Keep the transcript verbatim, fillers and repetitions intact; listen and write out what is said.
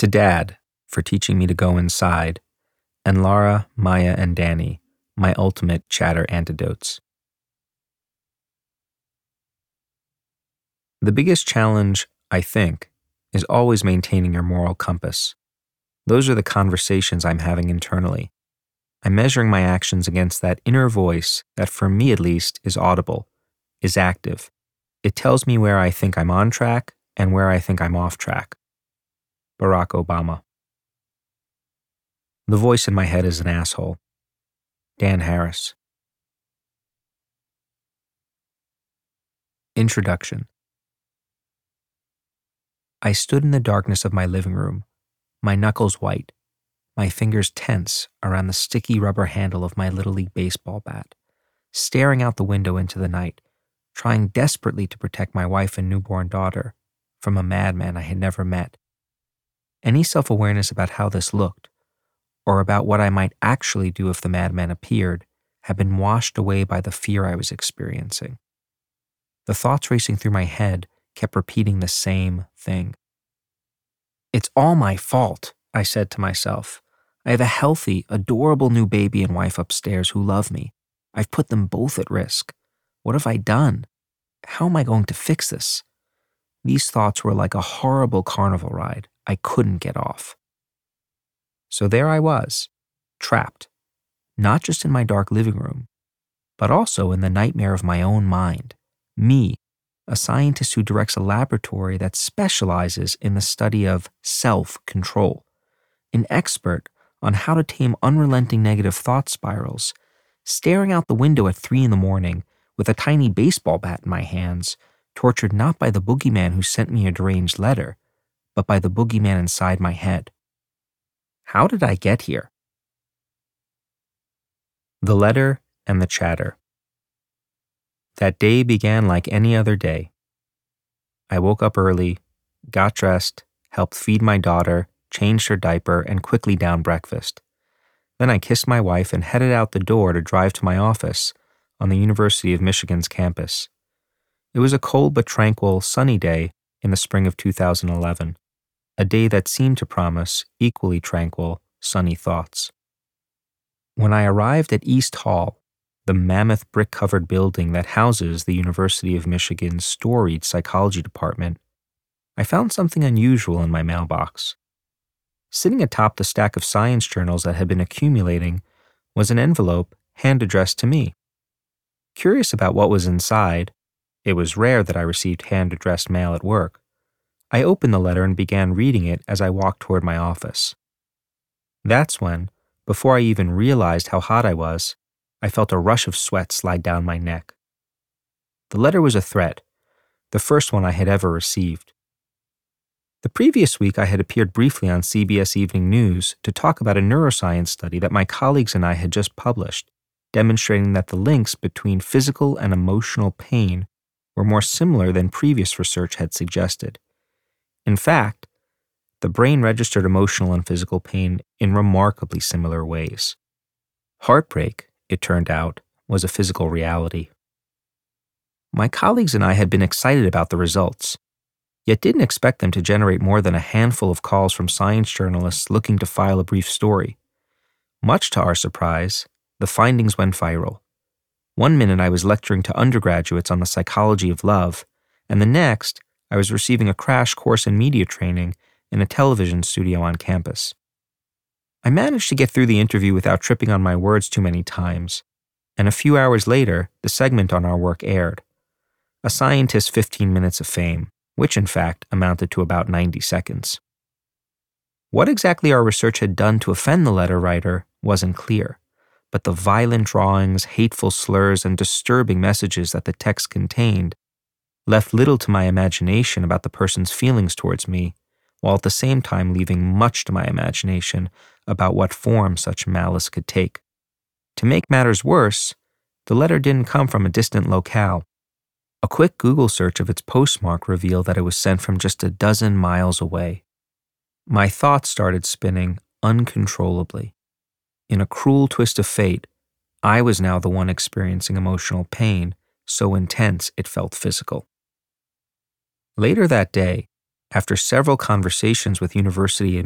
To Dad for teaching me to go inside, and Laura, Maya, and Danny, my ultimate chatter antidotes. The biggest challenge, I think, is always maintaining your moral compass. Those are the conversations I'm having internally. I'm measuring my actions against that inner voice that, for me at least, is audible, is active. It tells me where I think I'm on track and where I think I'm off track. Barack Obama. The voice in my head is an asshole. Dan Harris. Introduction. I stood in the darkness of my living room, my knuckles white, my fingers tense around the sticky rubber handle of my Little League baseball bat, staring out the window into the night, trying desperately to protect my wife and newborn daughter from a madman I had never met. Any self-awareness about how this looked, or about what I might actually do if the madman appeared, had been washed away by the fear I was experiencing. The thoughts racing through my head kept repeating the same thing. It's all my fault, I said to myself. I have a healthy, adorable new baby and wife upstairs who love me. I've put them both at risk. What have I done? How am I going to fix this? These thoughts were like a horrible carnival ride I couldn't get off. So there I was, trapped, not just in my dark living room, but also in the nightmare of my own mind. Me, a scientist who directs a laboratory that specializes in the study of self-control, an expert on how to tame unrelenting negative thought spirals, staring out the window at three in the morning with a tiny baseball bat in my hands, tortured not by the boogeyman who sent me a deranged letter, but by the boogeyman inside my head. How did I get here? The letter and the chatter. That day began like any other day. I woke up early, got dressed, helped feed my daughter, changed her diaper, and quickly downed breakfast. Then I kissed my wife and headed out the door to drive to my office on the University of Michigan's campus. It was a cold but tranquil, sunny day in the spring of two thousand eleven, a day that seemed to promise equally tranquil, sunny thoughts. When I arrived at East Hall, the mammoth brick-covered building that houses the University of Michigan's storied psychology department, I found something unusual in my mailbox. Sitting atop the stack of science journals that had been accumulating was an envelope hand-addressed to me. Curious about what was inside, it was rare that I received hand-addressed mail at work. I opened the letter and began reading it as I walked toward my office. That's when, before I even realized how hot I was, I felt a rush of sweat slide down my neck. The letter was a threat, the first one I had ever received. The previous week I had appeared briefly on C B S Evening News to talk about a neuroscience study that my colleagues and I had just published, demonstrating that the links between physical and emotional pain were more similar than previous research had suggested. In fact, the brain registered emotional and physical pain in remarkably similar ways. Heartbreak, it turned out, was a physical reality. My colleagues and I had been excited about the results, yet didn't expect them to generate more than a handful of calls from science journalists looking to file a brief story. Much to our surprise, the findings went viral. One minute I was lecturing to undergraduates on the psychology of love, and the next I was receiving a crash course in media training in a television studio on campus. I managed to get through the interview without tripping on my words too many times, and a few hours later, the segment on our work aired. A scientist's fifteen minutes of fame, which in fact amounted to about ninety seconds. What exactly our research had done to offend the letter writer wasn't clear, but the violent drawings, hateful slurs, and disturbing messages that the text contained left little to my imagination about the person's feelings towards me, while at the same time leaving much to my imagination about what form such malice could take. To make matters worse, the letter didn't come from a distant locale. A quick Google search of its postmark revealed that it was sent from just a dozen miles away. My thoughts started spinning uncontrollably. In a cruel twist of fate, I was now the one experiencing emotional pain, so intense it felt physical. Later that day, after several conversations with university